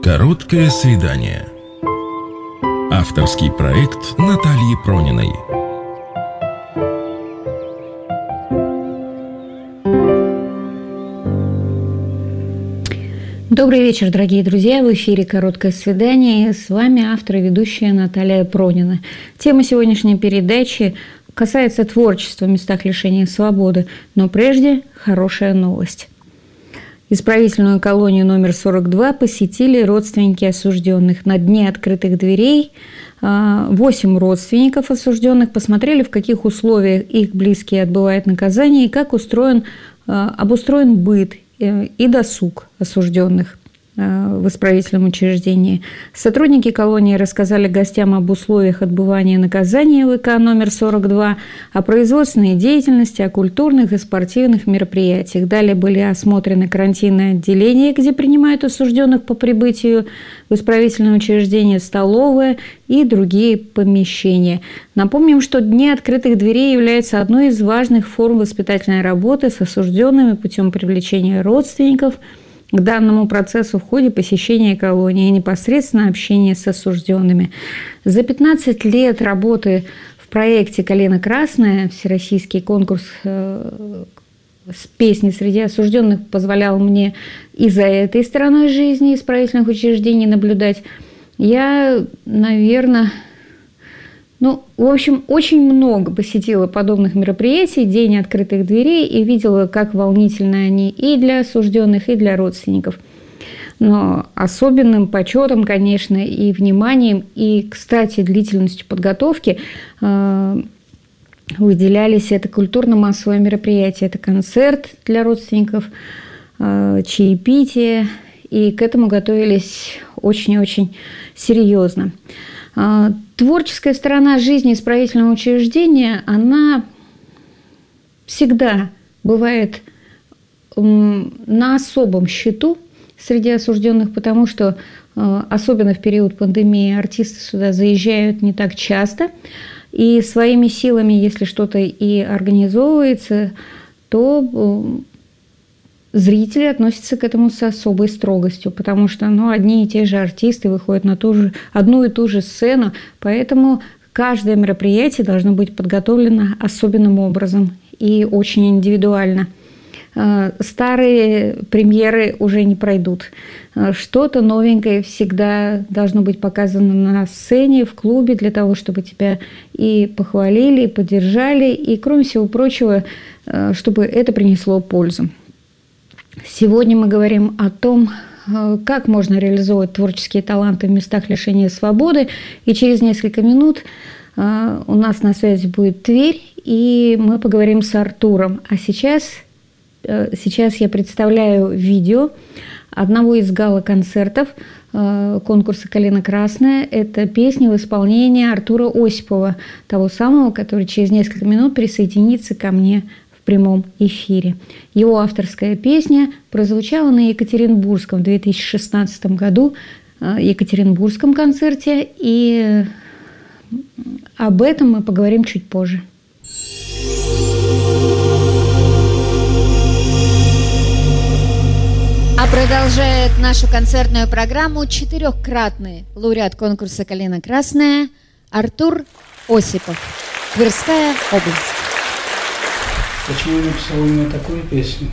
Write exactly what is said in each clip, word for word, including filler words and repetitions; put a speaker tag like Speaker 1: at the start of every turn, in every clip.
Speaker 1: Короткое свидание. Авторский проект Натальи Прониной.
Speaker 2: Добрый вечер, дорогие друзья! В эфире «Короткое свидание». С вами автор и ведущая Наталья Пронина. Тема сегодняшней передачи касается творчества в местах лишения свободы. Но прежде хорошая новость. Исправительную колонию номер сорок два посетили родственники осужденных. На дне открытых дверей восемь родственников осужденных посмотрели, в каких условиях их близкие отбывают наказание и как устроен, обустроен быт и досуг осужденных в исправительном учреждении. Сотрудники колонии рассказали гостям об условиях отбывания наказания в ВК номер сорок два, о производственной деятельности, о культурных и спортивных мероприятиях. Далее были осмотрены карантинные отделения, где принимают осужденных по прибытию в исправительное учреждение, столовая и другие помещения. Напомним, что Дни открытых дверей являются одной из важных форм воспитательной работы с осужденными путем привлечения родственников к данному процессу в ходе посещения колонии и непосредственно общения с осужденными. За пятнадцать лет работы в проекте «Калина красная» всероссийский конкурс с песней среди осужденных позволял мне и за этой стороной жизни исправительных учреждений наблюдать. Я, наверное, ну, в общем, очень много посетила подобных мероприятий, День открытых дверей, и видела, как волнительны они и для осужденных, и для родственников. Но особенным почетом, конечно, и вниманием, и, кстати, длительностью подготовки э, выделялись это культурно-массовое мероприятие. Это концерт для родственников, э, чаепитие, и к этому готовились очень-очень серьезно. Творческая сторона жизни исправительного учреждения, она всегда бывает на особом счету среди осужденных, потому что, особенно в период пандемии, артисты сюда заезжают не так часто, и своими силами, если что-то и организовывается, то зрители относятся к этому с особой строгостью, потому что ну, одни и те же артисты выходят на ту же, одну и ту же сцену, поэтому каждое мероприятие должно быть подготовлено особенным образом и очень индивидуально. Старые премьеры уже не пройдут. Что-то новенькое всегда должно быть показано на сцене, в клубе, для того, чтобы тебя и похвалили, и поддержали, и, кроме всего прочего, чтобы это принесло пользу. Сегодня мы говорим о том, как можно реализовывать творческие таланты в местах лишения свободы. И через несколько минут у нас на связи будет Тверь, и мы поговорим с Артуром. А сейчас, сейчас я представляю видео одного из гала-концертов конкурса «Калина красная». Это песня в исполнении Артура Осипова, того самого, который через несколько минут присоединится ко мне в прямом эфире. Его авторская песня прозвучала на Екатеринбургском в две тысячи шестнадцатом году Екатеринбургском концерте, и об этом мы поговорим чуть позже.
Speaker 3: А продолжает нашу концертную программу четырехкратный лауреат конкурса «Калина красная» Артур Осипов, Тверская область.
Speaker 4: Почему я написал именно такую песню?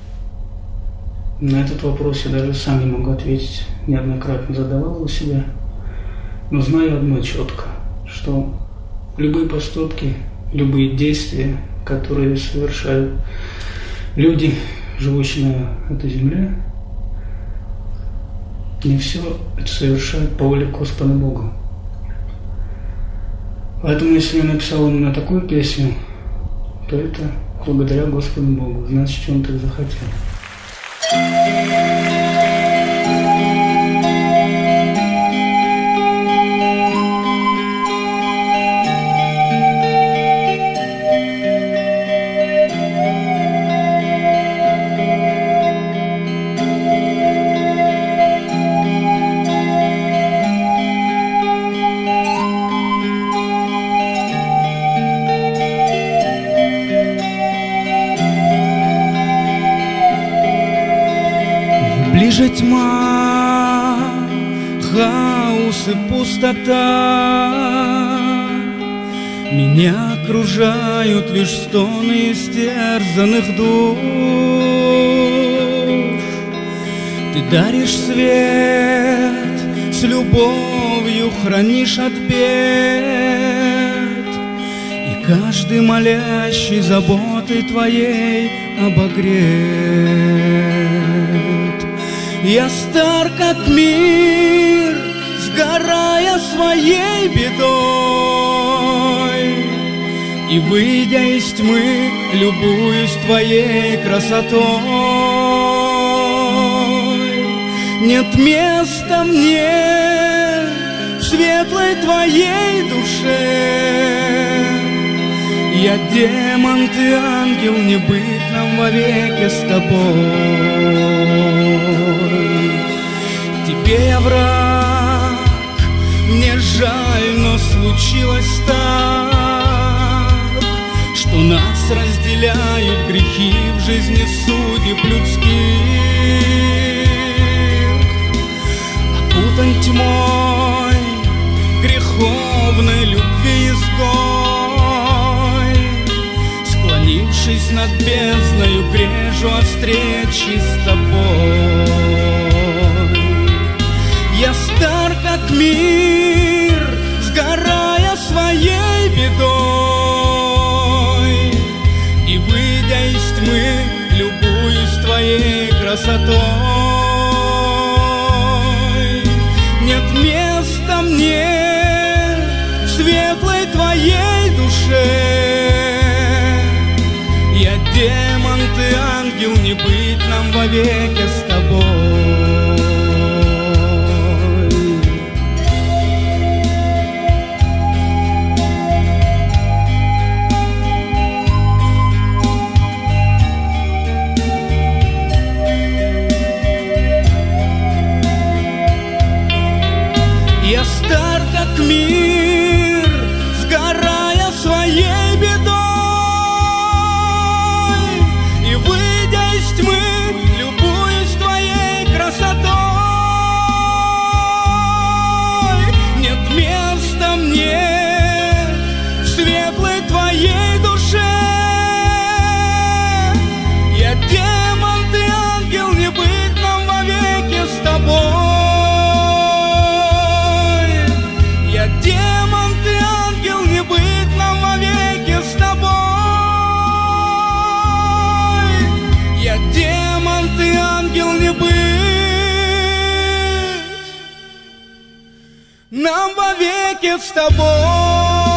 Speaker 4: На этот вопрос я даже сам не могу ответить. Неоднократно задавал его себя. Но знаю одно четко, что любые поступки, любые действия, которые совершают люди, живущие на этой земле, не все это совершают по воле Господа Бога. Поэтому, если я написал именно такую песню, то это благодаря Господу Богу. Значит, Он так захотел.
Speaker 5: Ближе тьма, хаос и пустота. Меня окружают лишь стоны истерзанных душ. Ты даришь свет, с любовью хранишь от бед, и каждый молящий заботой твоей обогрет. Я стар, как мир, сгорая своей бедой, и, выйдя из тьмы, любуюсь твоей красотой. Нет места мне в светлой твоей душе. Я демон, ты ангел, не быть нам вовеки с тобой. Тебе я враг, мне жаль, но случилось так, что нас разделяют грехи в жизни судеб людских. Окутан тьмой греховной любви изгой, склонившись над бездною, грежу о встрече с тобой. Я стар, как мир, сгорая своей бедой, и, выйдя из тьмы, любуюсь твоей красотой. Нет места мне в светлой твоей душе. Я демон, ты ангел, не быть нам вовеки с тобой. Я стар, как мир, сгорая своей бедой, и, выйдя из тьмы, любуюсь твоей красотой. Нет места мне в светлой твоей душе. Я демон, ты ангел, не быть нам вовеки с тобой. Демон, ты ангел, не быть нам вовеки с тобой. Я демон, ты ангел, не быть нам вовеки с тобой.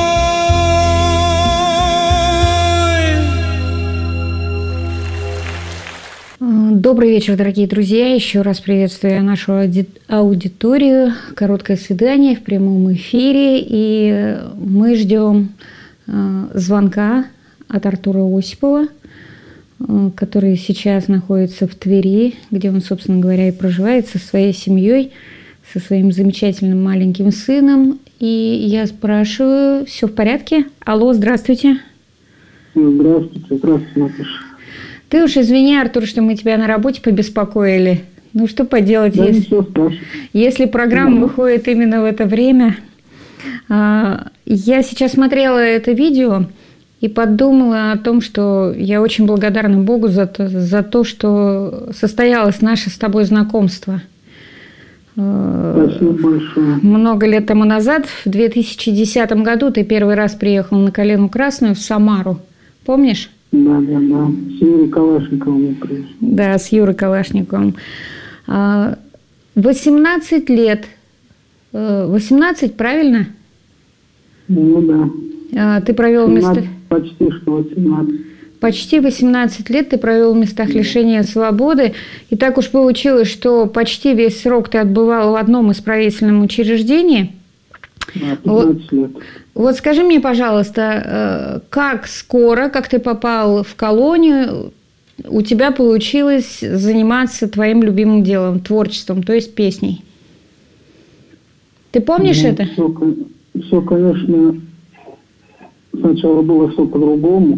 Speaker 2: Добрый вечер, дорогие друзья. Еще раз приветствую нашу аудиторию. Короткое свидание в прямом эфире. И мы ждем звонка от Артура Осипова, который сейчас находится в Твери, где он, собственно говоря, и проживает со своей семьей, со своим замечательным маленьким сыном. И я спрашиваю, все в порядке? Алло, здравствуйте.
Speaker 6: Здравствуйте, здравствуйте, Наташа.
Speaker 2: Ты уж извини, Артур, что мы тебя на работе побеспокоили. Ну, что поделать,
Speaker 6: да,
Speaker 2: если, если программа да. выходит именно в это время. Я сейчас смотрела это видео и подумала о том, что я очень благодарна Богу за то, за то, что состоялось наше с тобой знакомство.
Speaker 6: Спасибо большое.
Speaker 2: Много лет тому назад, в две тысячи десятом году, ты первый раз приехал на Калину Красную в Самару. Помнишь?
Speaker 6: Да, да, да. С Юрой Калашниковым я приехал.
Speaker 2: Да, с Юрой Калашниковым. восемнадцать лет. восемнадцать, правильно?
Speaker 6: Ну да.
Speaker 2: Ты провел место...
Speaker 6: Почти что восемнадцать.
Speaker 2: Почти восемнадцать лет ты провел в местах лишения свободы. И так уж получилось, что почти весь срок ты отбывал в одном исправительном учреждении.
Speaker 6: Да, пятнадцать лет.
Speaker 2: Вот скажи мне, пожалуйста, как скоро, как ты попал в колонию, у тебя получилось заниматься твоим любимым делом, творчеством, то есть песней? Ты помнишь ну, это?
Speaker 6: Все, все, конечно, сначала было все по-другому,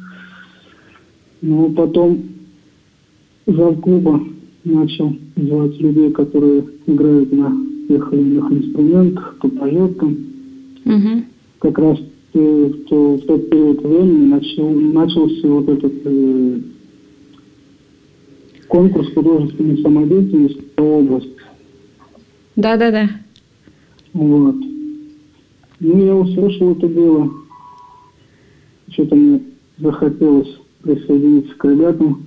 Speaker 6: но потом завклуба начал звать людей, которые играют на тех или иных инструментах, кто поет там.
Speaker 2: Угу.
Speaker 6: Как раз в, то, в тот период времени начал, начался вот этот э, конкурс художественной самодеятельности по области.
Speaker 2: Да-да-да.
Speaker 6: Вот. Ну, я услышал это дело. Что-то мне захотелось присоединиться к ребятам.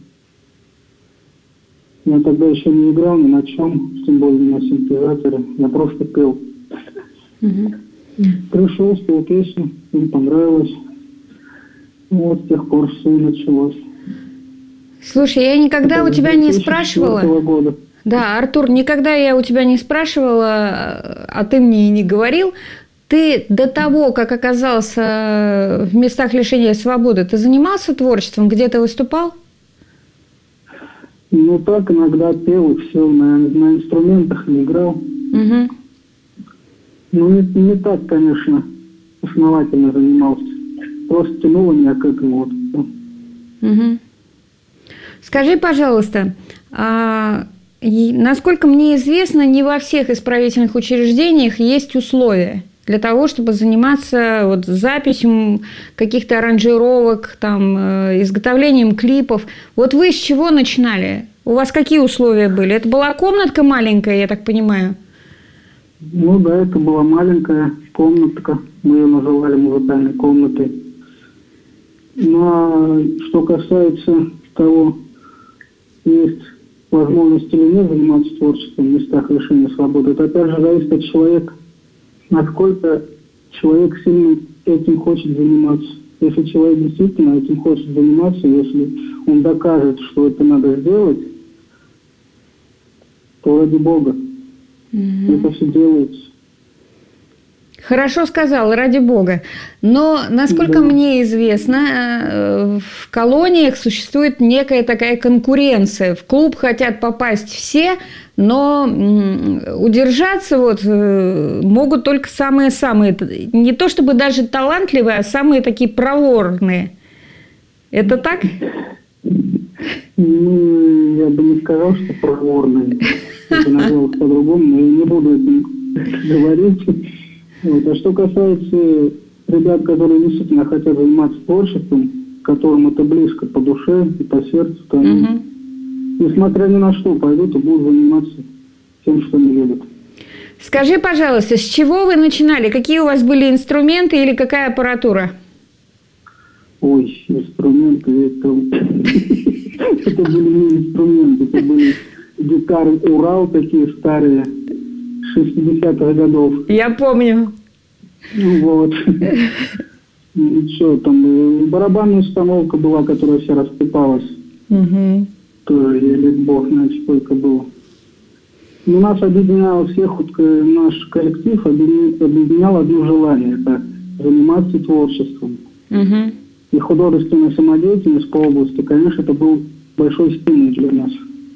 Speaker 6: Я тогда еще не играл ни на чем, тем более на синтезаторе. Я просто пел.
Speaker 2: Угу.
Speaker 6: Пришел, спел песню, им понравилось. Вот с тех пор все и началось.
Speaker 2: Слушай, я никогда у тебя не спрашивала...
Speaker 6: года.
Speaker 2: Да, Артур, никогда я у тебя не спрашивала, а ты мне и не говорил. Ты до того, как оказался в местах лишения свободы, ты занимался творчеством, где-то выступал?
Speaker 6: Ну так, иногда пел и все, на, на инструментах не играл.
Speaker 2: Угу.
Speaker 6: Ну не, не так, конечно, основательно занимался. Просто тянуло меня к этому вот.
Speaker 2: Угу. Скажи, пожалуйста, а, и, насколько мне известно, не во всех исправительных учреждениях есть условия для того, чтобы заниматься вот записью каких-то аранжировок, там, э, изготовлением клипов. Вот вы с чего начинали? У вас какие условия были? Это была комнатка маленькая, я так понимаю?
Speaker 6: Ну да, это была маленькая комнатка. Мы ее называли музыкальной комнатой. Ну а что касается того, есть возможность или нет заниматься творчеством в местах лишения свободы, это опять же зависит от человека. Насколько человек сильно этим хочет заниматься. Если человек действительно этим хочет заниматься, если он докажет, что это надо сделать, то ради Бога. Mm-hmm. Это все делается.
Speaker 2: Хорошо сказал, ради Бога. Но, насколько да. мне известно, в колониях существует некая такая конкуренция. В клуб хотят попасть все, но удержаться вот могут только самые-самые, не то чтобы даже талантливые, а самые такие проворные. Это так?
Speaker 6: Ну, я бы не сказал, что проворные. Это называлось по-другому, но я не буду этим говорить. Вот. А что касается ребят, которые действительно хотят заниматься творчеством, которым это близко по душе и по сердцу, то они, угу. несмотря ни на что, пойдут и будут заниматься тем, что они любят.
Speaker 2: Скажи, пожалуйста, с чего вы начинали? Какие у вас были инструменты или какая аппаратура?
Speaker 6: Ой, инструменты, это, это были не инструменты, это были гитары Урал такие старые, шестидесятых годов.
Speaker 2: Я помню.
Speaker 6: Ну вот. И что там, барабанная установка была, которая вся распипалась. Угу. Тоже, или бог знает, сколько было. Но нас объединяло всех, вот, наш коллектив объединял одно желание, это заниматься творчеством. Угу. И художественная самодеятельность по области, конечно, это был большой стимул для нас.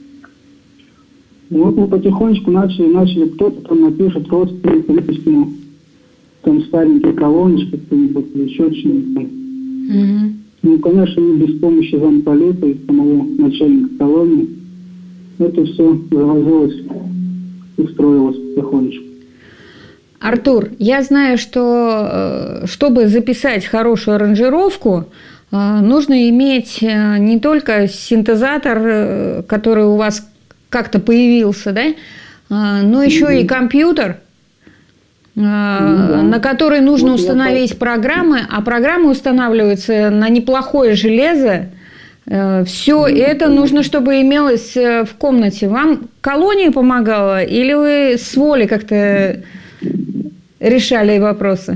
Speaker 6: Вот мы потихонечку начали, начали кто-то там напишет родственникам письмо, там старенькие колоночки, кто-нибудь, или еще что-нибудь. Mm-hmm. Ну, конечно, не без помощи замполита и самого начальника колонии. Это все завозилось и строилось потихонечку.
Speaker 2: Артур, я знаю, что чтобы записать хорошую аранжировку, нужно иметь не только синтезатор, который у вас как-то появился, да, но еще mm-hmm. и компьютер, mm-hmm. на который нужно вот установить программы, а программы устанавливаются на неплохое железо. Все mm-hmm. это нужно, чтобы имелось в комнате. Вам колония помогала или вы с воли как-то решали вопросы?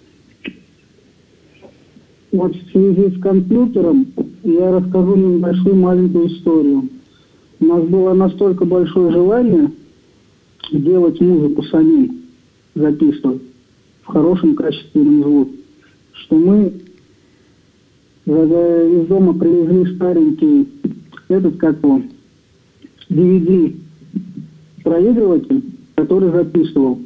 Speaker 6: Вот в связи с компьютером я расскажу небольшую маленькую историю. У нас было настолько большое желание делать музыку самим, записывать в хорошем качественном звуке, что мы из дома привезли старенький этот, как он, ди ви ди проигрыватель, который записывал.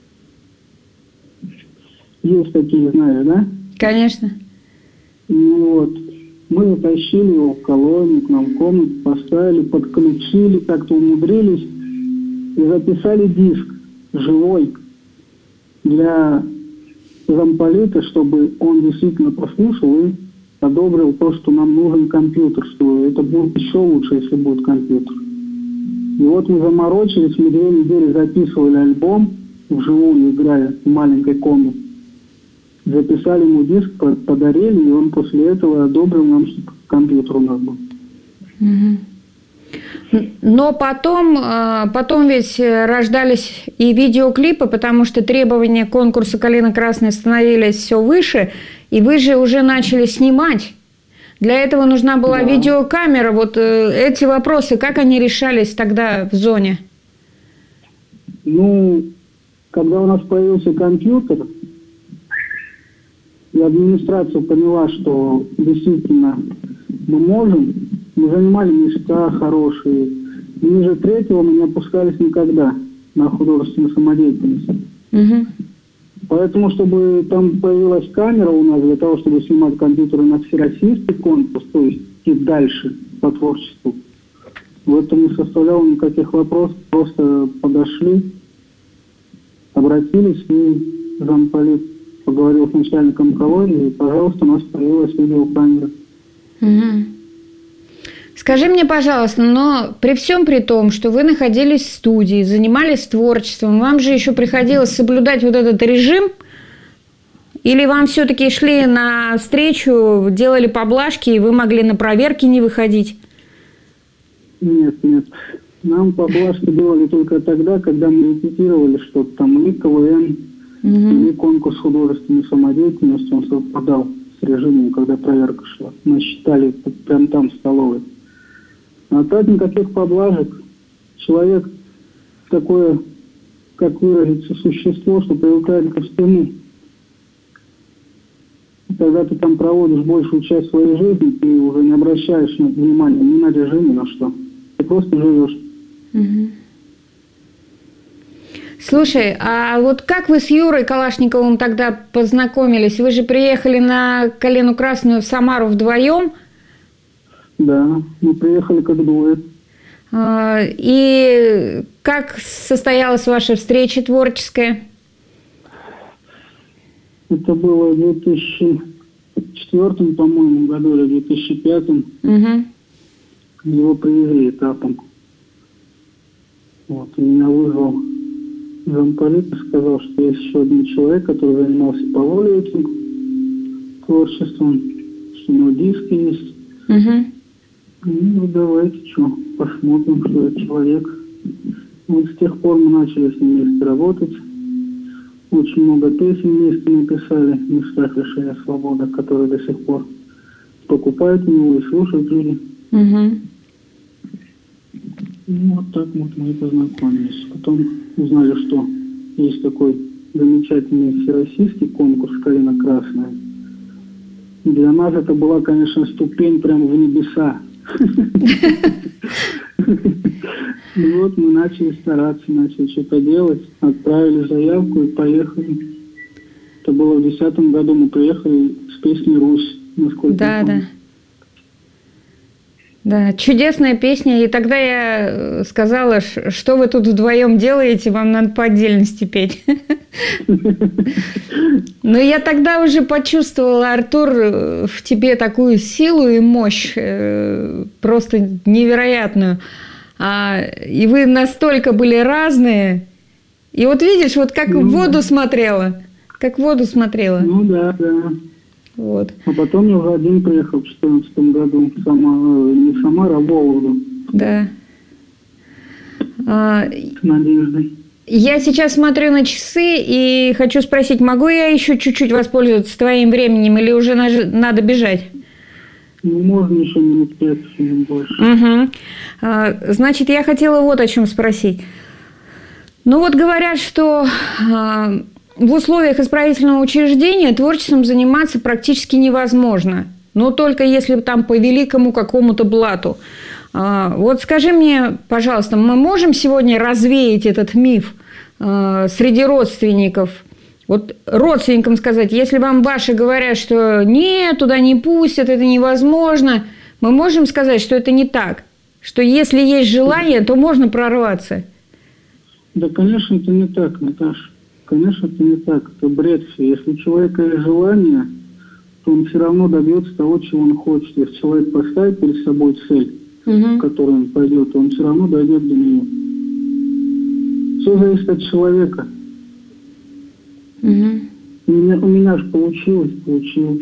Speaker 6: Есть такие, знаешь, да?
Speaker 2: Конечно.
Speaker 6: Ну вот. Мы утащили его в колонию, к нам в комнату, поставили, подключили, как-то умудрились и записали диск живой для замполита, чтобы он действительно послушал и одобрил то, что нам нужен компьютер, что это будет еще лучше, если будет компьютер. И вот мы заморочились, мы две недели записывали альбом, вживую играя в маленькой комнате. Записали ему диск, подарили, и он после этого одобрил нам, чтобы компьютер у нас был.
Speaker 2: Но потом, потом ведь рождались и видеоклипы, потому что требования конкурса «Калина красная» становились все выше, и вы же уже начали снимать. Для этого нужна была да. видеокамера. Вот эти вопросы, как они решались тогда в зоне?
Speaker 6: Ну, когда у нас появился компьютер, и администрация поняла, что действительно мы можем, мы занимали места хорошие. Ниже третьего мы не опускались никогда на художественную самодеятельность. Угу. Поэтому, чтобы там появилась камера у нас для того, чтобы снимать компьютеры на всероссийский конкурс, то есть идти дальше по творчеству, в этом не составляло никаких вопросов. Просто подошли, обратились, и замполит поговорил с начальником колонии, и, пожалуйста, у нас появилась видеокамера.
Speaker 2: Угу. Скажи мне, пожалуйста, но при всем при том, что вы находились в студии, занимались творчеством, вам же еще приходилось соблюдать вот этот режим? Или вам все-таки шли на встречу, делали поблажки, и вы могли на проверки не выходить?
Speaker 6: Нет, нет. Нам поблажки делали только тогда, когда мы репетировали что-то там, или КВН, угу. или конкурс художественной самодеятельности, он совпадал с режимом, когда проверка шла. Мы считали прям там, в столовой. А так никаких поблажек. Человек такое, как выразиться, существо, что привыкает ко всему. И когда ты там проводишь большую часть своей жизни, ты уже не обращаешь внимания ни на режим, ни на что. Ты просто живешь.
Speaker 2: Угу. Слушай, а вот как вы с Юрой Калашниковым тогда познакомились? Вы же приехали на «Калину красную» в Самару вдвоем?
Speaker 6: Да, мы приехали как дуэт.
Speaker 2: И как состоялась ваша встреча творческая?
Speaker 6: Это было в две тысячи четвёртом, по-моему, году, или в две тысячи пятом. Угу. Его привезли этапом. Вот, меня вызвал замполит и сказал, что есть еще один человек, который занимался по воле этим творчеством, что у него диски есть. Угу. Ну, давайте, что, посмотрим, что это человек. Вот с тех пор мы начали с ним вместе работать. Очень много песен вместе написали в местах лишения свободы, которые до сих пор покупают у него и слушают люди. Угу. Ну, вот так вот мы и познакомились. Потом узнали, что есть такой замечательный всероссийский конкурс «Калина красная». Для нас это была, конечно, ступень прямо в небеса. И вот мы начали стараться, начали что-то делать, отправили заявку и поехали. Это было в две тысячи десятом году, мы приехали с песней «Русь», насколько
Speaker 2: да, я помню. Да. Да, чудесная песня, и тогда я сказала, что вы тут вдвоем делаете, вам надо по отдельности петь. Но я тогда уже почувствовала, Артур, в тебе такую силу и мощь, просто невероятную. И вы настолько были разные. И вот видишь, вот как в воду смотрела, как в воду смотрела.
Speaker 6: Ну да, да.
Speaker 2: Вот.
Speaker 6: А потом я уже один приехал в две тысячи четырнадцатом году, сама, не в Самару, а в Вологду.
Speaker 2: Да.
Speaker 6: С Надеждой.
Speaker 2: Я сейчас смотрю на часы и хочу спросить, могу я еще чуть-чуть воспользоваться твоим временем или уже надо бежать?
Speaker 6: Ну, можно еще минут пять, минут больше.
Speaker 2: Угу. А, значит, я хотела вот о чем спросить. Ну вот говорят, что... В условиях исправительного учреждения творчеством заниматься практически невозможно, но только если там по великому какому-то блату. Вот скажи мне, пожалуйста, мы можем сегодня развеять этот миф среди родственников? Вот родственникам сказать, если вам ваши говорят, что нет, туда не пустят, это невозможно, мы можем сказать, что это не так, что если есть желание, то можно прорваться?
Speaker 6: Да, конечно, это не так, Наташа. Конечно, это не так. Это бред все. Если у человека есть желание, то он все равно добьется того, чего он хочет. Если человек поставит перед собой цель, угу. к которой он пойдет, он все равно дойдет до нее. Все зависит от человека.
Speaker 2: Угу.
Speaker 6: У меня, у меня же получилось, получилось.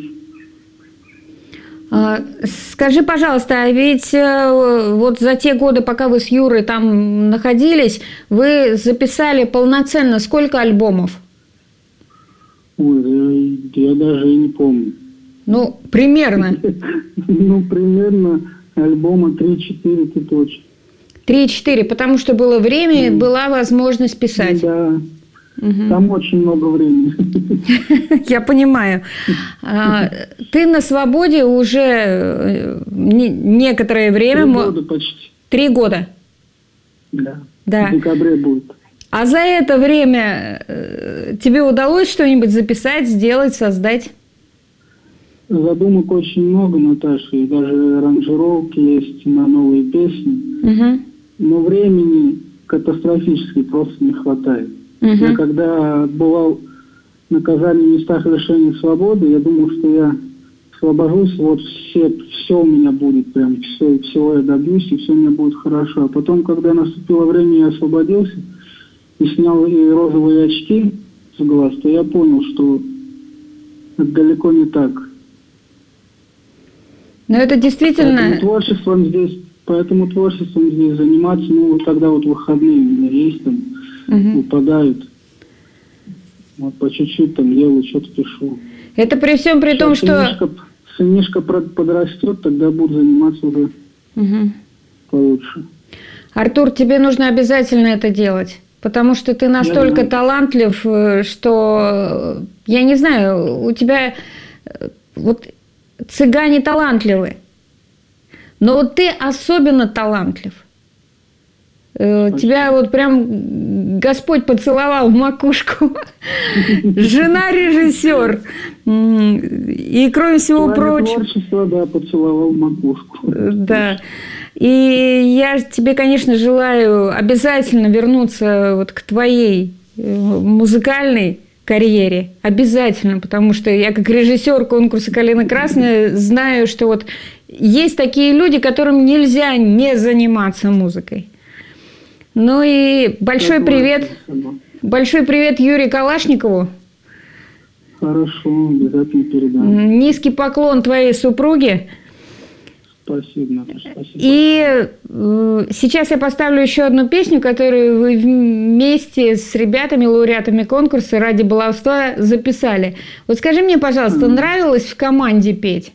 Speaker 2: Скажи, пожалуйста, а ведь вот за те годы, пока вы с Юрой там находились, вы записали полноценно сколько альбомов?
Speaker 6: Ой, я даже и не помню.
Speaker 2: Ну, примерно.
Speaker 6: Ну, примерно альбома три-четыре, ты точно.
Speaker 2: три-четыре, потому что было время, была возможность писать.
Speaker 6: Да. Угу. Там очень много времени.
Speaker 2: Я понимаю. Ты на свободе уже некоторое время.
Speaker 6: Три года почти.
Speaker 2: Три года?
Speaker 6: Да.
Speaker 2: Да.
Speaker 6: В декабре будет.
Speaker 2: А за это время тебе удалось что-нибудь записать, сделать, создать?
Speaker 6: Задумок очень много, Наташа, и даже аранжировки есть на новые песни. Угу. Но времени катастрофически просто не хватает. Uh-huh. Я когда отбывал наказание в местах лишения свободы, я думал, что я освобожусь, вот все, все у меня будет, прям все, всего я добьюсь, и все у меня будет хорошо. А потом, когда наступило время, я освободился и снял и розовые очки с глаз, то я понял, что это далеко не так.
Speaker 2: Но это действительно...
Speaker 6: Поэтому творчеством здесь, поэтому творчеством здесь заниматься, ну, вот когда вот выходные у меня есть там, угу. выпадают. Вот по чуть-чуть там делаю, что-то пишу.
Speaker 2: Это при всем при том, что...
Speaker 6: Сынишка, сынишка подрастет, тогда буду заниматься уже угу. получше.
Speaker 2: Артур, тебе нужно обязательно это делать, потому что ты настолько талантлив, что, я не знаю, у тебя... Вот цыгане талантливы, но вот ты особенно талантлив. Спасибо. Тебя вот прям Господь поцеловал в макушку. Жена режиссер. И кроме всего прочего...
Speaker 6: Творчество, да, поцеловал в макушку.
Speaker 2: Да. И я тебе, конечно, желаю обязательно вернуться вот к твоей музыкальной карьере. Обязательно, потому что я как режиссер конкурса «Калина красная» знаю, что вот есть такие люди, которым нельзя не заниматься музыкой. Ну и большой
Speaker 6: так,
Speaker 2: привет,
Speaker 6: спасибо. Большой
Speaker 2: привет Юрию Калашникову.
Speaker 6: Хорошо, обязательно передам.
Speaker 2: Низкий поклон твоей супруге.
Speaker 6: Спасибо, Наташа, спасибо.
Speaker 2: И э, сейчас я поставлю еще одну песню, которую вы вместе с ребятами, лауреатами конкурса «Ради баловства» записали. Вот скажи мне, пожалуйста, mm. нравилось в команде петь?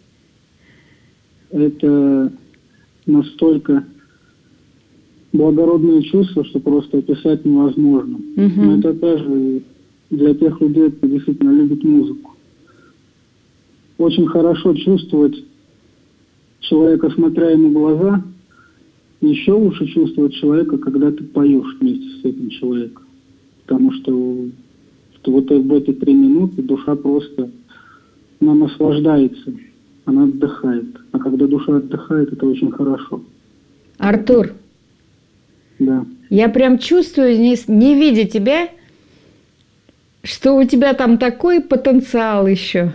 Speaker 6: Это настолько... благородные чувства, что просто описать невозможно. Uh-huh. Но это даже для тех людей, кто действительно любит музыку. Очень хорошо чувствовать человека, смотря ему в глаза, и еще лучше чувствовать человека, когда ты поешь вместе с этим человеком. Потому что, что вот в эти три минуты душа просто, она наслаждается, она отдыхает. А когда душа отдыхает, это очень хорошо.
Speaker 2: Артур,
Speaker 6: да.
Speaker 2: Я прям чувствую, не, не видя тебя, что у тебя там такой потенциал еще.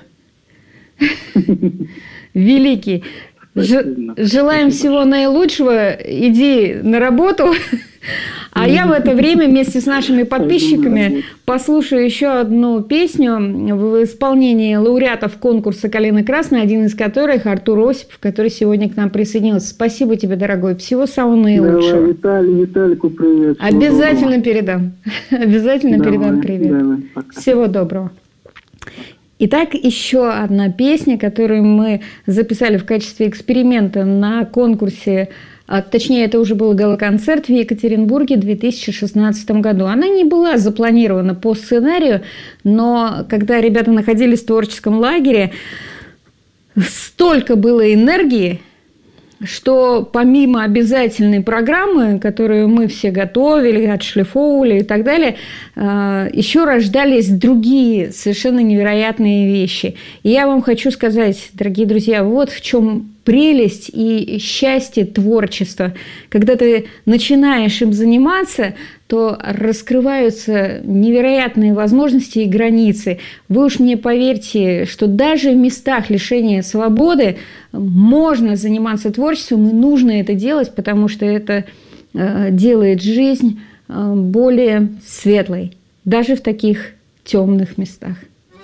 Speaker 2: Великий. Ж, желаем всего наилучшего. Иди на работу. А я в это время вместе с нашими подписчиками послушаю еще одну песню в исполнении лауреатов конкурса «Калина красная», один из которых Артур Осипов, который сегодня к нам присоединился. Спасибо тебе, дорогой. Всего самого наилучшего.
Speaker 6: Давай, Виталий, Виталику привет.
Speaker 2: Обязательно передам. Обязательно давай, передам привет. Давай, всего доброго. Итак, еще одна песня, которую мы записали в качестве эксперимента на конкурсе, а, точнее, это уже был гала-концерт в Екатеринбурге в две тысячи шестнадцатом году. Она не была запланирована по сценарию, но когда ребята находились в творческом лагере, столько было энергии, что помимо обязательной программы, которую мы все готовили, отшлифовывали и так далее, еще рождались другие совершенно невероятные вещи. И я вам хочу сказать, дорогие друзья, вот в чем прелесть и счастье творчества. Когда ты начинаешь им заниматься, то раскрываются невероятные возможности и границы. Вы уж мне поверьте, что даже в местах лишения свободы можно заниматься творчеством, и нужно это делать, потому что это делает жизнь более светлой, даже в таких темных местах.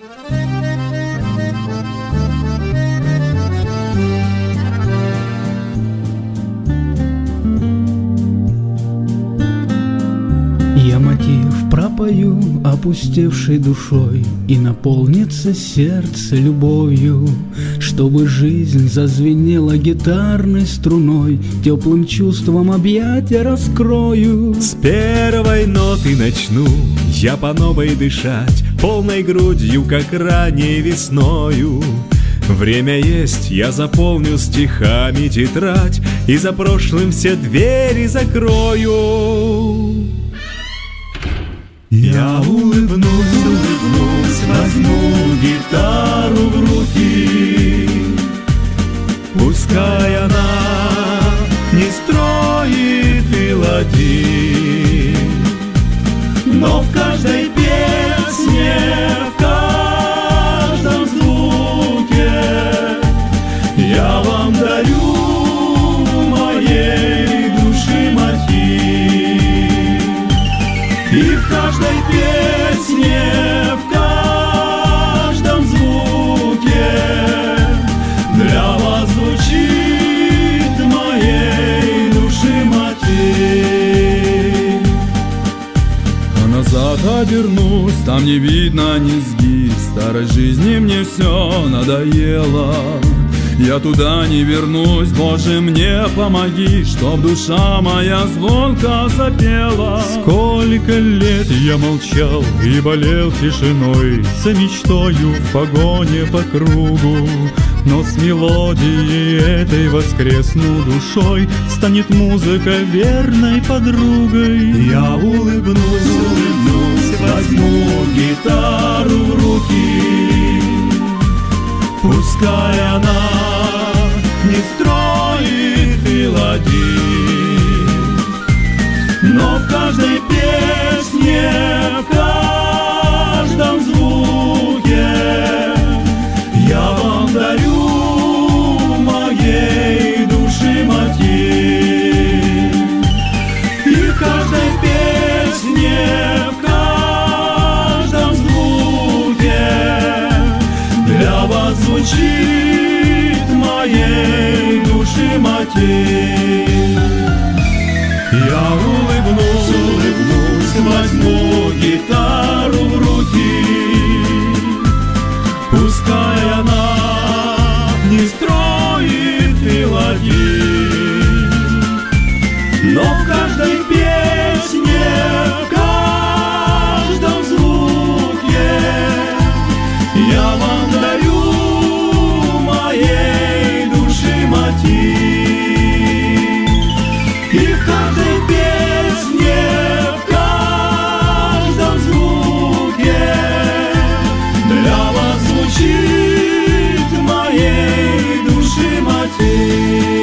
Speaker 5: Я мотив пропою опустевшей душой, и наполнится сердце любовью, чтобы жизнь зазвенела гитарной струной, теплым чувством объятия раскрою.
Speaker 7: С первой ноты начну я по новой дышать, полной грудью, как ранней весною. Время есть, я заполню стихами тетрадь, и за прошлым все двери закрою. Я улыбнусь, улыбнусь, возьму гитару в руки. Пускай она не строит мелодий, но в каждой песне, в каждом звуке я вам дарю моей души мотив. И в каждой песне, в каждом звуке для вас звучит моей души мотив.
Speaker 5: А назад обернусь, там не видно низги, старой жизни мне все надоело. Я туда не вернусь, Боже, мне помоги, чтоб душа моя звонко запела.
Speaker 7: Сколько лет я молчал и болел тишиной, за мечтою в погоне по кругу, но с мелодией этой воскресну душой, станет музыка верной подругой. Я улыбнусь, улыбнусь, возьму гитару в руки. Пускай она не строит мелодий, но в каждой песне, в каждом звуке я вам дарю моей души мотив. И в каждой песне, в каждом звуке для вас звучит моей души мотив. Я улыбнусь, улыбнусь, возьму гитару в руки. Пускай она не строит мелодий, но в каждой песне, в каждом звуке я вам дарю моей души мотив. И в каждой песне, в каждом звуке для вас звучит моей души мотив.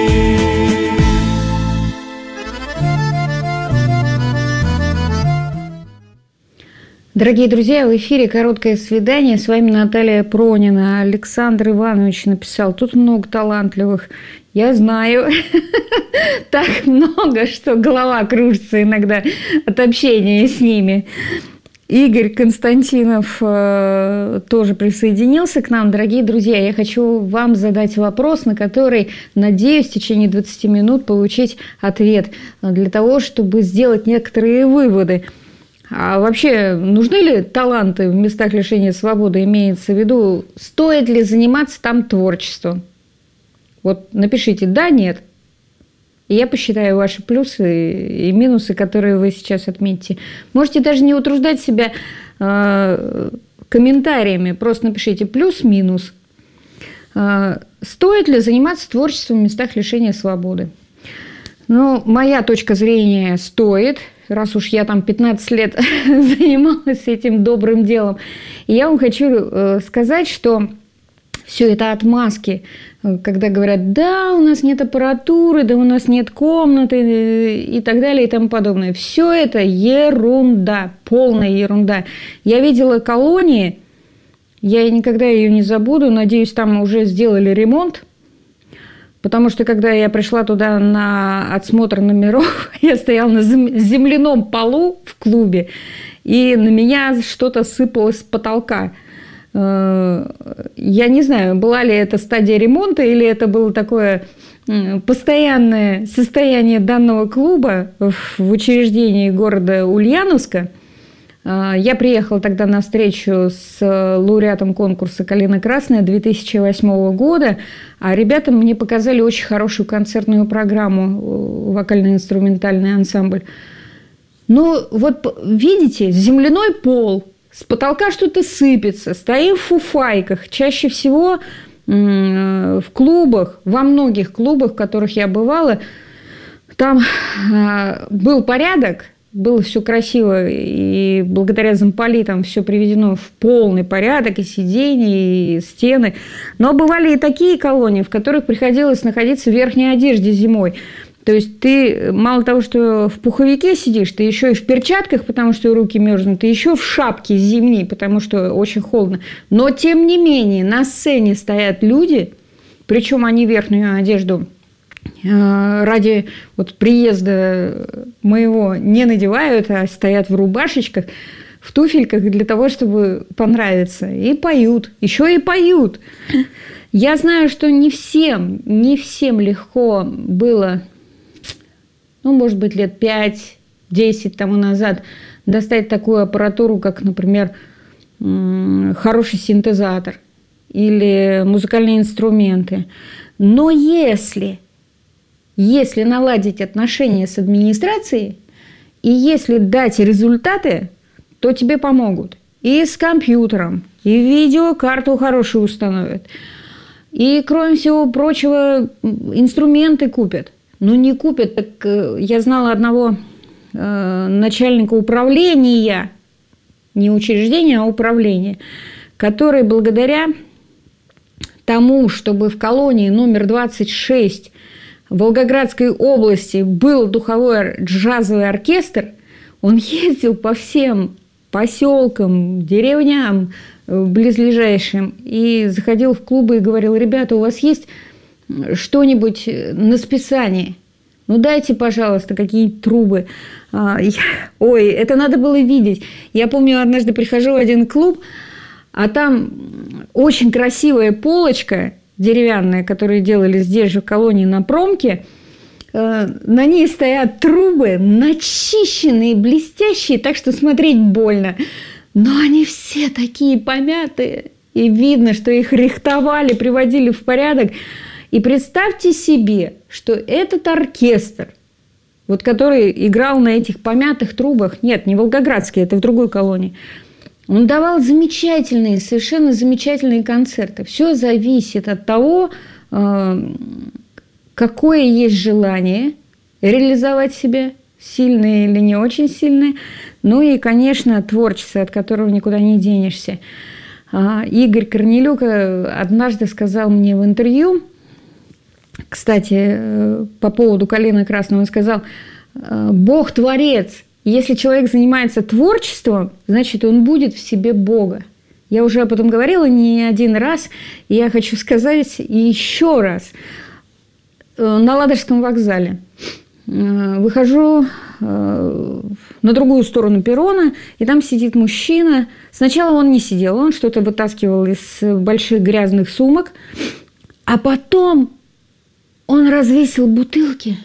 Speaker 2: Дорогие друзья, в эфире «Короткое свидание». С вами Наталья Пронина. Александр Иванович написал: тут много талантливых. Я знаю. Так много, что голова кружится иногда от общения с ними. Игорь Константинов э, тоже присоединился к нам. Дорогие друзья, я хочу вам задать вопрос, на который, надеюсь, в течение двадцати минут получить ответ, для того, чтобы сделать некоторые выводы. А вообще, нужны ли таланты в местах лишения свободы, имеется в виду, стоит ли заниматься там творчеством? Вот напишите «да», «нет». И я посчитаю ваши плюсы и минусы, которые вы сейчас отметите. Можете даже не утруждать себя э, комментариями, просто напишите плюс-минус. Э, стоит ли заниматься творчеством в местах лишения свободы? Ну, моя точка зрения – стоит, раз уж я там пятнадцать лет занималась этим добрым делом. И я вам хочу э, сказать, что все это отмазки когда говорят, да, у нас нет аппаратуры, да у нас нет комнаты и так далее и тому подобное. Все это ерунда, полная ерунда. Я видела колонии, я никогда ее не забуду, надеюсь, там уже сделали ремонт, потому что когда я пришла туда на отсмотр номеров, я стояла на земляном полу в клубе, и на меня что-то сыпалось с потолка. Я не знаю, была ли это стадия ремонта или это было такое постоянное состояние данного клуба в учреждении города Ульяновска. Я приехала тогда на встречу с лауреатом конкурса «Калина красная» две тысячи восьмого года, а ребята мне показали очень хорошую концертную программу, вокально-инструментальный ансамбль. Ну, вот видите, земляной пол, с потолка что-то сыпется, стоим в фуфайках. Чаще всего в клубах, во многих клубах, в которых я бывала, там был порядок, было все красиво, и благодаря замполитам все приведено в полный порядок, и сиденья, и стены. Но бывали и такие колонии, в которых приходилось находиться в верхней одежде зимой. То есть ты мало того, что в пуховике сидишь, ты еще и в перчатках, потому что руки мерзнут, ты еще в шапке зимней, потому что очень холодно. Но, тем не менее, на сцене стоят люди, причем они верхнюю одежду ради вот приезда моего не надевают, а стоят в рубашечках, в туфельках для того, чтобы понравиться. И поют, еще и поют. Я знаю, что не всем, не всем легко было... ну, может быть, лет пять-десять тому назад достать такую аппаратуру, как, например, хороший синтезатор или музыкальные инструменты. Но если, если наладить отношения с администрацией, и если дать результаты, то тебе помогут. И с компьютером, и видеокарту хорошую установят, и, кроме всего прочего, инструменты купят. Ну, не купят, так я знала одного э, начальника управления, не учреждения, а управления, который благодаря тому, чтобы в колонии номер двадцать шесть в Волгоградской области был духовой джазовый оркестр, он ездил по всем поселкам, деревням близлежащим и заходил в клубы и говорил: ребята, у вас есть что-нибудь на списание? Ну, дайте, пожалуйста, какие-нибудь трубы. А, я... Ой, это надо было видеть. Я помню, однажды прихожу в один клуб, а там очень красивая полочка деревянная, которую делали здесь же в колонии на промке. На ней стоят трубы, начищенные, блестящие, так что смотреть больно. Но они все такие помятые. И видно, что их рихтовали, приводили в порядок. И представьте себе, что этот оркестр, вот который играл на этих помятых трубах, нет, не волгоградский, это в другой колонии, он давал замечательные, совершенно замечательные концерты. Все зависит от того, какое есть желание реализовать себя, сильное или не очень сильное. Ну и, конечно, творчество, от которого никуда не денешься. Игорь Корнелюк однажды сказал мне в интервью, кстати, по поводу «Калины красного», он сказал: «Бог творец. Если человек занимается творчеством, значит, он будет в себе Бога». Я уже об этом говорила не один раз, и я хочу сказать еще раз. На Ладожском вокзале выхожу на другую сторону перрона, и там сидит мужчина. Сначала он не сидел, он что-то вытаскивал из больших грязных сумок, а потом он развесил бутылки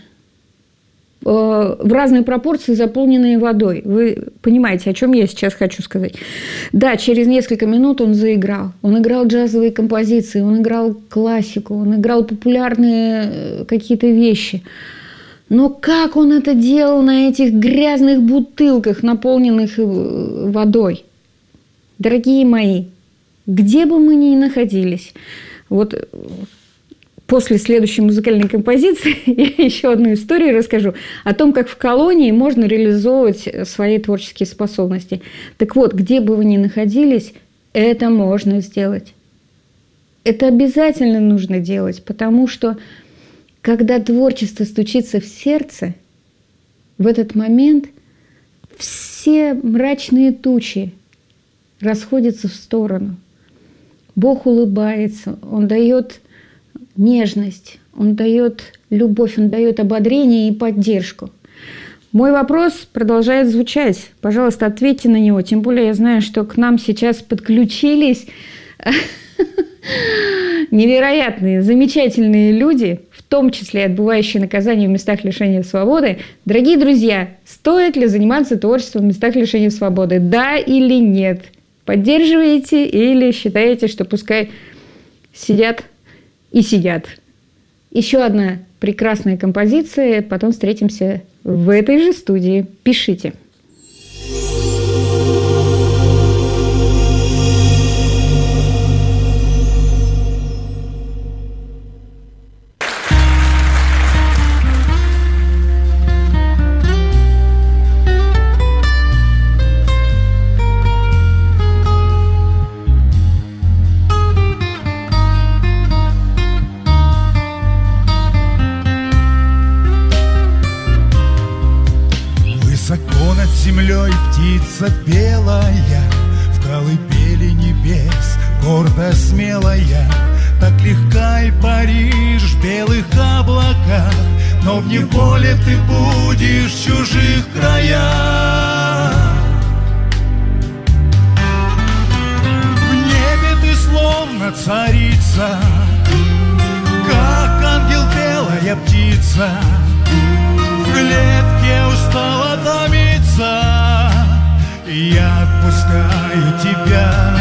Speaker 2: в разной пропорции, заполненные водой. Вы понимаете, о чем я сейчас хочу сказать? Да, через несколько минут он заиграл. Он играл джазовые композиции, он играл классику, он играл популярные какие-то вещи. Но как он это делал на этих грязных бутылках, наполненных водой? Дорогие мои, где бы мы ни находились, вот... После следующей музыкальной композиции я еще одну историю расскажу о том, как в колонии можно реализовывать свои творческие способности. Так вот, где бы вы ни находились, это можно сделать. это обязательно нужно делать, потому что когда творчество стучится в сердце, в этот момент все мрачные тучи расходятся в сторону. Бог улыбается, Он дает нежность, Он дает любовь, Он дает ободрение и поддержку. Мой вопрос продолжает звучать. Пожалуйста, ответьте на него. Тем более я знаю, что к нам сейчас подключились невероятные, замечательные люди, в том числе отбывающие наказание в местах лишения свободы. Дорогие друзья, стоит ли заниматься творчеством в местах лишения свободы? Да или нет? Поддерживаете или считаете, что пускай сидят и сидят? Еще одна прекрасная композиция, потом встретимся в этой же студии. Пишите.
Speaker 8: Землей птица белая, в колыбели небес, гордо смелая, так легка и паришь в белых облаках, но в неволе ты будешь в чужих краях. В небе ты словно царица, как ангел белая птица, в клетке устала томиться, я отпускаю тебя,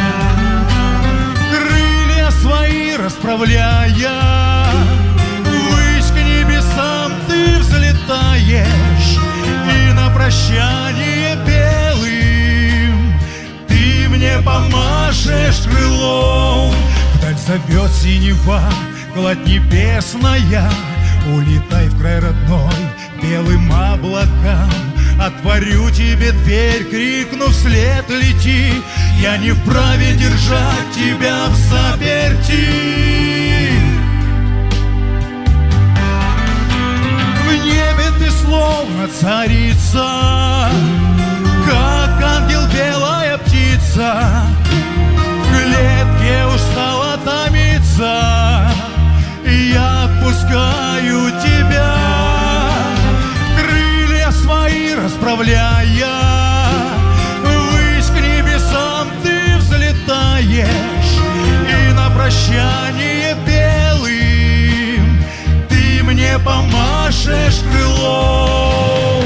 Speaker 8: крылья свои расправляя, ввысь к небесам ты взлетаешь, и на прощание белым ты мне помашешь крылом. Вдаль зовет синева, гладь небесная, улетай в край родной белым облакам. Отворю тебе дверь, крикну вслед лети, я не вправе держать тебя в заперти. В небе ты словно царица, как ангел белая птица, в клетке устала томиться, я отпускаю тебя, свои расправляя, ввысь к небесам ты взлетаешь, и на прощание белым ты мне помашешь крылом.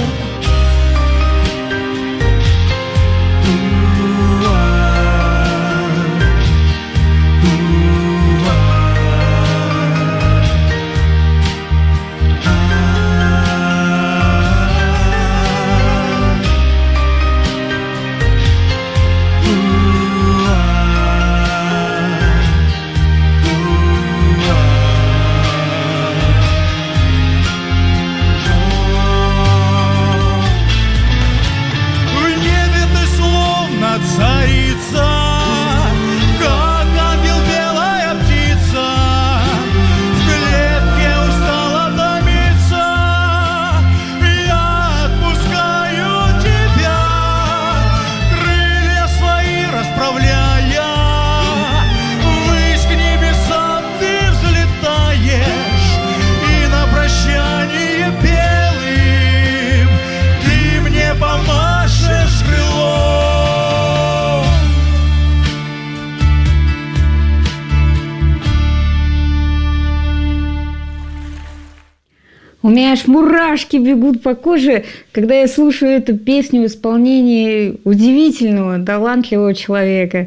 Speaker 2: У меня аж мурашки бегут по коже, когда я слушаю эту песню в исполнении удивительного, талантливого человека.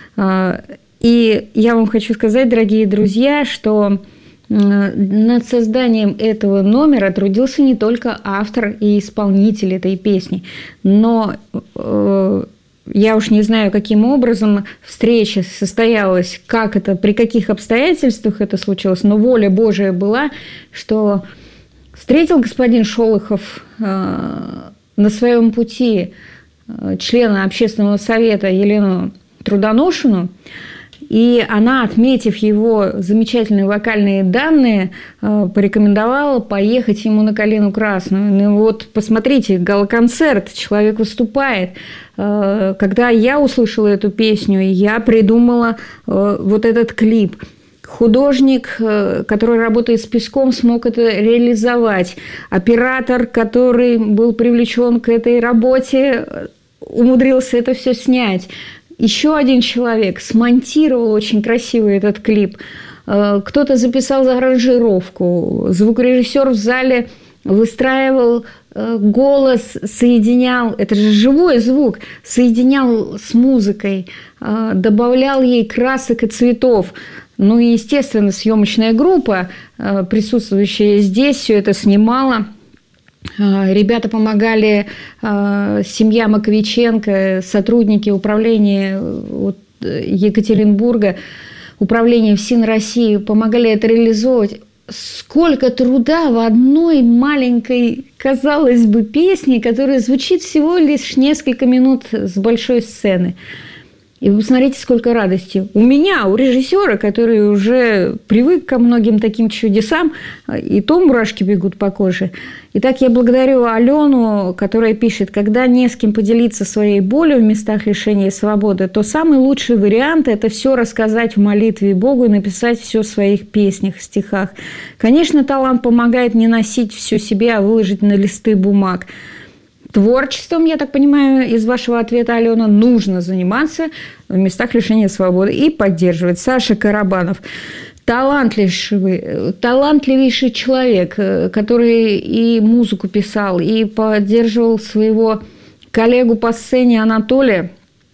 Speaker 2: И я вам хочу сказать, дорогие друзья, что над созданием этого номера трудился не только автор и исполнитель этой песни, но я уж не знаю, каким образом встреча состоялась, как это, при каких обстоятельствах это случилось, но воля Божия была, что встретил господин Шолохов э, на своем пути э, члена общественного совета Елену Трудоношину И она, отметив его замечательные вокальные данные, порекомендовала поехать ему на «Калину красную». Ну вот, посмотрите, гала-концерт, человек выступает. Когда я услышала эту песню, я придумала вот этот клип. Художник, который работает с песком, смог это реализовать. Оператор, который был привлечен к этой работе, умудрился это все снять. Еще один человек смонтировал очень красиво этот клип. Кто-то записал аранжировку. Звукорежиссер в зале выстраивал голос, соединял, это же живой звук, соединял с музыкой, добавлял ей красок и цветов. Ну и, естественно, съемочная группа, присутствующая здесь, все это снимала. Ребята помогали, семья Маковиченко, сотрудники управления вот, Екатеринбурга, управления ФСИН России, помогали это реализовывать. Сколько труда в одной маленькой, казалось бы, песне, которая звучит всего лишь несколько минут с большой сцены. И вы посмотрите, сколько радости. У меня, у режиссера, который уже привык ко многим таким чудесам, и то мурашки бегут по коже. Итак, я благодарю Алену, которая пишет: когда не с кем поделиться своей болью в местах лишения свободы, то самый лучший вариант – это все рассказать в молитве Богу и написать все в своих песнях, стихах. Конечно, талант помогает не носить все себе, а выложить на листы бумаг. Творчеством, я так понимаю, из вашего ответа, Алена, нужно заниматься в местах лишения свободы и поддерживать. Саша Карабанов. Талантливейший, талантливейший человек, который и музыку писал, и поддерживал своего коллегу по сцене Анатолия.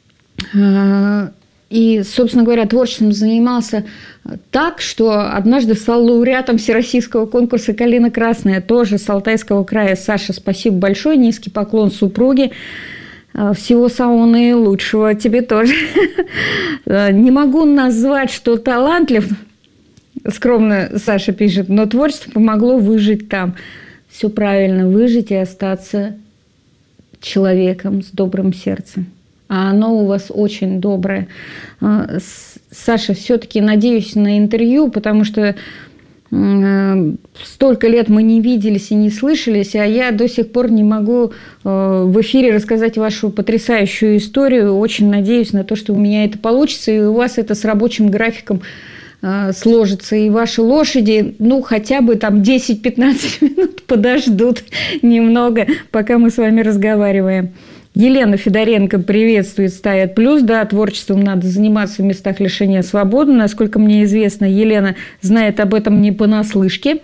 Speaker 2: И, собственно говоря, творчеством занимался так, что однажды стал лауреатом всероссийского конкурса «Калина красная», тоже с Алтайского края. Саша, спасибо большое, низкий поклон супруге. Всего самого наилучшего тебе тоже. Не могу назвать, что талантлив, скромно Саша пишет, но творчество помогло выжить там. Все правильно, выжить и остаться человеком с добрым сердцем. А оно у вас очень доброе. Саша, все-таки надеюсь на интервью, потому что столько лет мы не виделись и не слышались, а я до сих пор не могу в эфире рассказать вашу потрясающую историю. Очень надеюсь на то, что у меня это получится, и у вас это с рабочим графиком сложится, и ваши лошади, ну, хотя бы там десять-пятнадцать минут подождут немного, пока мы с вами разговариваем. Елена Федоренко приветствует, ставит плюс. Да, творчеством надо заниматься в местах лишения свободы. Насколько мне известно, Елена знает об этом не понаслышке.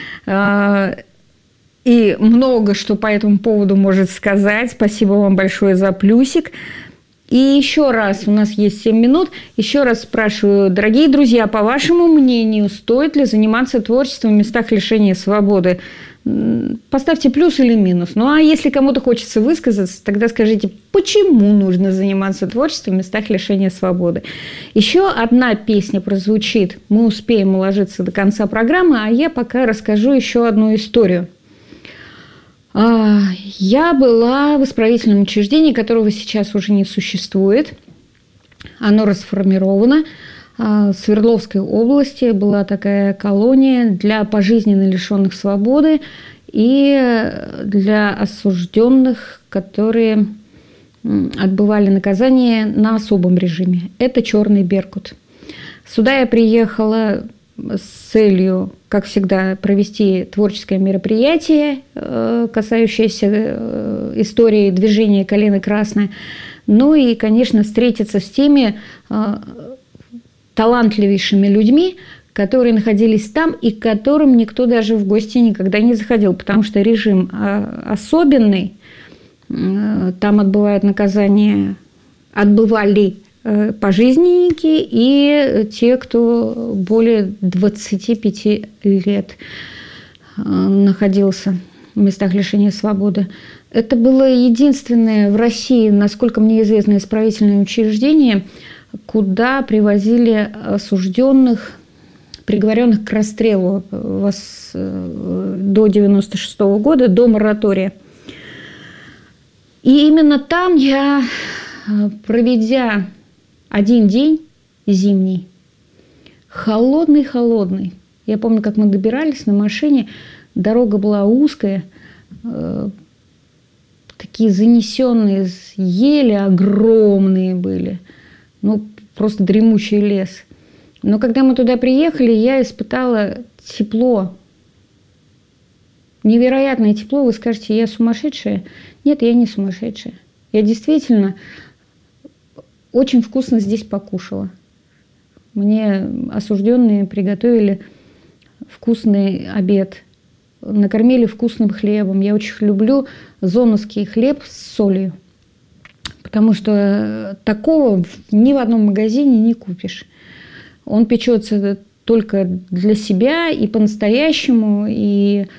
Speaker 2: И много что по этому поводу может сказать. Спасибо вам большое за плюсик. И еще раз, у нас есть семь минут, еще раз спрашиваю, дорогие друзья, по вашему мнению, стоит ли заниматься творчеством в местах лишения свободы? Поставьте плюс или минус. Ну, а если кому-то хочется высказаться, тогда скажите, почему нужно заниматься творчеством в местах лишения свободы. Еще одна песня прозвучит. Мы успеем уложиться до конца программы, а я пока расскажу еще одну историю. Я была в исправительном учреждении, которого сейчас уже не существует. Оно расформировано. В Свердловской области была такая колония для пожизненно лишенных свободы и для осужденных, которые отбывали наказание на особом режиме. Это «Черный Беркут». Сюда я приехала с целью, как всегда, провести творческое мероприятие, касающееся истории движения «Калина красная». Ну и, конечно, встретиться с теми талантливейшими людьми, которые находились там и к которым никто даже в гости никогда не заходил, потому что режим особенный, там отбывают наказание, отбывали пожизненники и те, кто более двадцати пяти лет находился в местах лишения свободы. Это было единственное в России, насколько мне известно, исправительное учреждение, куда привозили осужденных, приговоренных к расстрелу вас до девяносто шестого года, до моратория. И именно там я, проведя один день, зимний. Холодный-холодный. Я помню, как мы добирались на машине, дорога была узкая, э, такие занесенные ели огромные были, ну, просто дремучий лес. Но когда мы туда приехали, я испытала тепло, невероятное тепло. Вы скажете, я сумасшедшая? Нет, я не сумасшедшая. Я действительно очень вкусно здесь покушала. Мне осужденные приготовили вкусный обед, накормили вкусным хлебом. Я очень люблю зоновский хлеб с солью, потому что такого ни в одном магазине не купишь. Он печется только для себя и по-настоящему. И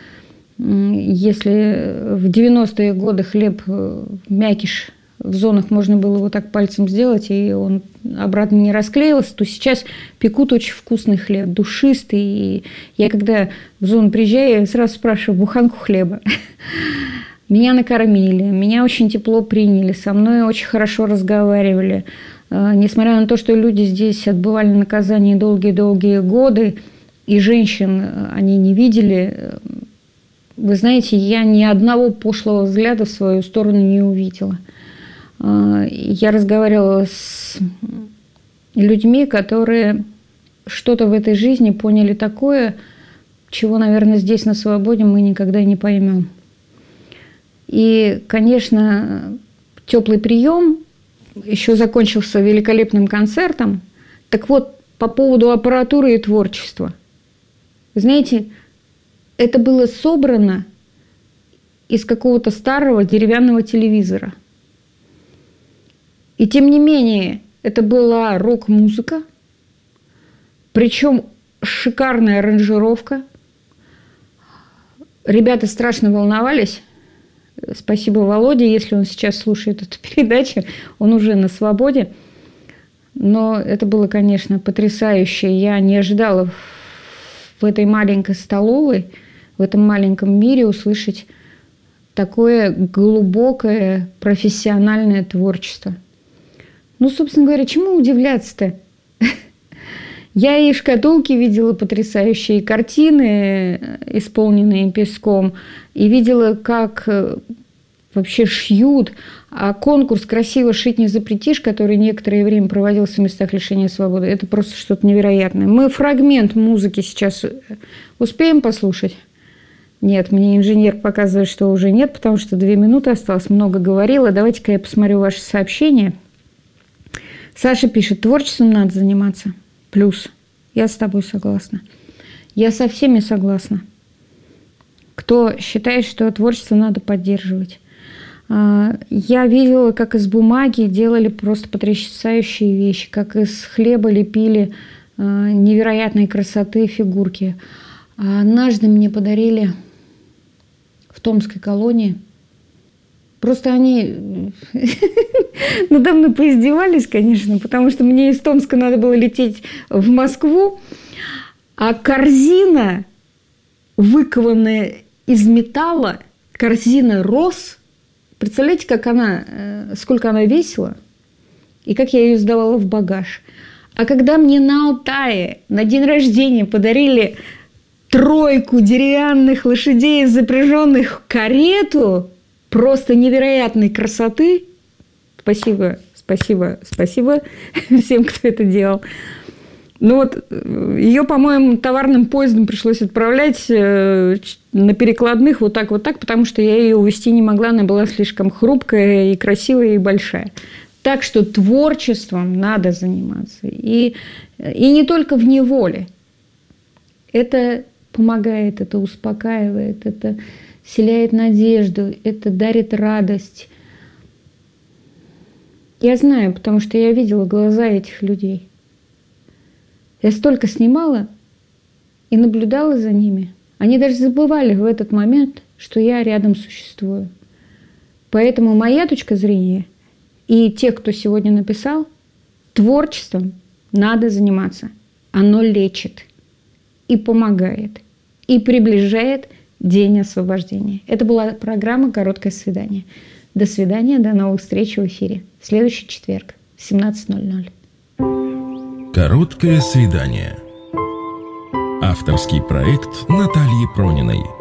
Speaker 2: если в девяностые годы хлеб мякиш в зонах можно было вот так пальцем сделать, и он обратно не расклеился, то сейчас пекут очень вкусный хлеб, душистый. И я когда в зону приезжаю, я сразу спрашиваю буханку хлеба. Меня накормили, меня очень тепло приняли, со мной очень хорошо разговаривали. Несмотря на то, что люди здесь отбывали наказание долгие-долгие годы, и женщин они не видели, вы знаете, я ни одного пошлого взгляда в свою сторону не увидела. Я разговаривала с людьми, которые что-то в этой жизни поняли такое, чего, наверное, здесь на свободе мы никогда не поймем. И, конечно, теплый прием еще закончился великолепным концертом. Так вот, по поводу аппаратуры и творчества. Вы знаете, это было собрано из какого-то старого деревянного телевизора. И тем не менее, это была рок-музыка, причем шикарная аранжировка. Ребята страшно волновались. Спасибо Володе, если он сейчас слушает эту передачу, он уже на свободе. Но это было, конечно, потрясающе. Я не ожидала в этой маленькой столовой, в этом маленьком мире услышать такое глубокое профессиональное творчество. Ну, собственно говоря, чему удивляться-то? Я и шкатулки видела потрясающие, картины, исполненные песком, и видела, как вообще шьют. А конкурс «Красиво шить не запретишь», который некоторое время проводился в местах лишения свободы, это просто что-то невероятное. Мы фрагмент музыки сейчас успеем послушать? Нет, мне инженер показывает, что уже нет, потому что две минуты осталось, много говорила. Давайте-ка я посмотрю ваши сообщения. Саша пишет, творчеством надо заниматься. Плюс. Я с тобой согласна. Я со всеми согласна. Кто считает, что творчество надо поддерживать. Я видела, как из бумаги делали просто потрясающие вещи, как из хлеба лепили невероятной красоты фигурки. А однажды мне подарили в Томской колонии. Просто они надо мной поиздевались, конечно, потому что мне из Томска надо было лететь в Москву, а корзина, выкованная из металла, корзина роз, представляете, как она, сколько она весила, и как я ее сдавала в багаж. А когда мне на Алтае на день рождения подарили тройку деревянных лошадей, запряженных в карету, просто невероятной красоты. Спасибо, спасибо, спасибо всем, кто это делал. Ну вот, ее, по-моему, товарным поездом пришлось отправлять на перекладных вот так, вот так, потому что я ее увезти не могла, она была слишком хрупкая и красивая, и большая. Так что творчеством надо заниматься. И, и не только в неволе. Это помогает, это успокаивает, это вселяет надежду, это дарит радость. Я знаю, потому что я видела глаза этих людей. Я столько снимала и наблюдала за ними. Они даже забывали в этот момент, что я рядом существую. Поэтому моя точка зрения и тех, кто сегодня написал, творчеством надо заниматься. Оно лечит и помогает, и приближает день освобождения. Это была программа «Короткое свидание». До свидания, до новых встреч в эфире. В следующий четверг в семнадцать ноль ноль.
Speaker 1: Короткое свидание. Авторский проект Натальи Прониной.